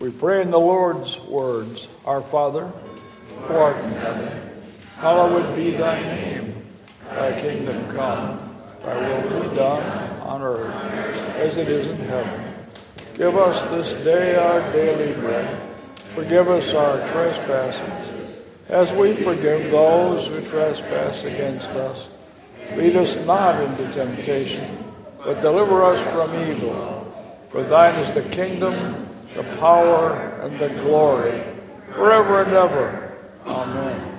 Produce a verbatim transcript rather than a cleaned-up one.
We pray in the Lord's words, Our Father, who art in heaven, hallowed be thy name. Thy kingdom come, thy will be done on earth as it is in heaven. Give us this day our daily bread. Forgive us our trespasses, as we forgive those who trespass against us. Lead us not into temptation, but deliver us from evil. For thine is the kingdom, the power, and the glory, forever and ever. Amen.